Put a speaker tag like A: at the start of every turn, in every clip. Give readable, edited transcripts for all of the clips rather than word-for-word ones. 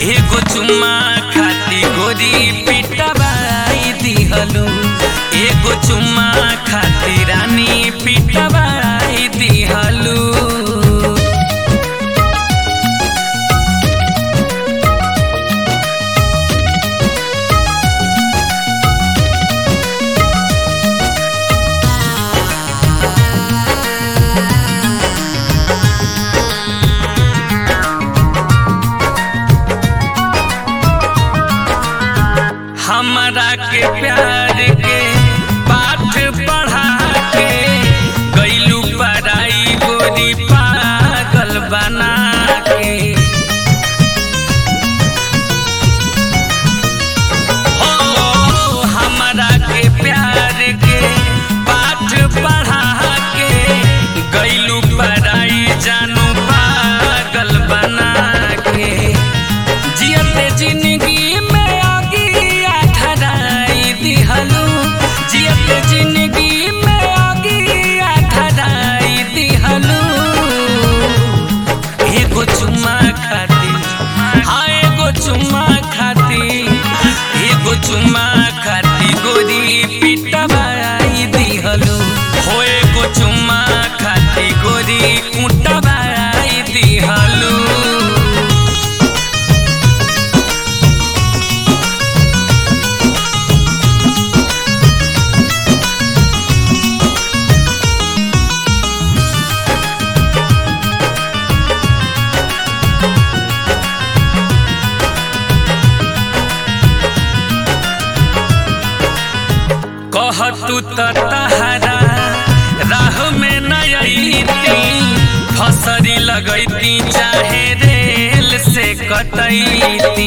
A: एगो चुम्मा खाती गोरी पिटवाई दिहलू, एगो चुम्मा खाती रानी पिटवाई दिहलू। हमरा के प्यार के पाठ पढ़ा के गईलू पराई गोरी पागल बना के। हो हमरा के प्यार के पाठ पढ़ा के गईलू पराई जानू पागल बना के। जियते जिंदगी जियते जिंदगी में आगिया धराई दिहलू। एगो चुम्मा खाती, हाँ एगो चुम्मा खाती, एगो चुम्मा खाती गोरी पिटवाई दिहलू। हो एगो चुम्मा खाती गोरी कुटवाई दिहलू। कहतू तहरा राह में न अइती, फसरी लगैती चाहे रेल से कटैती।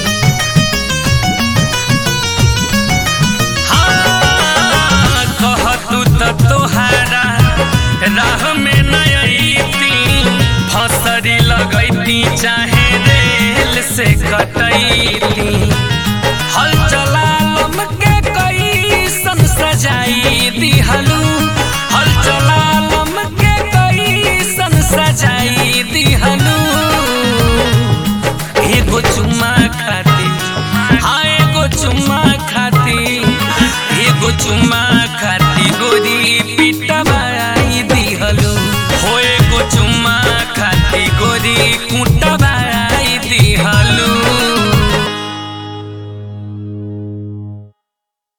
A: हाँ कहतू तोहरा राह में न अइती, फसरी लगैती चाहे रेल से कटैती।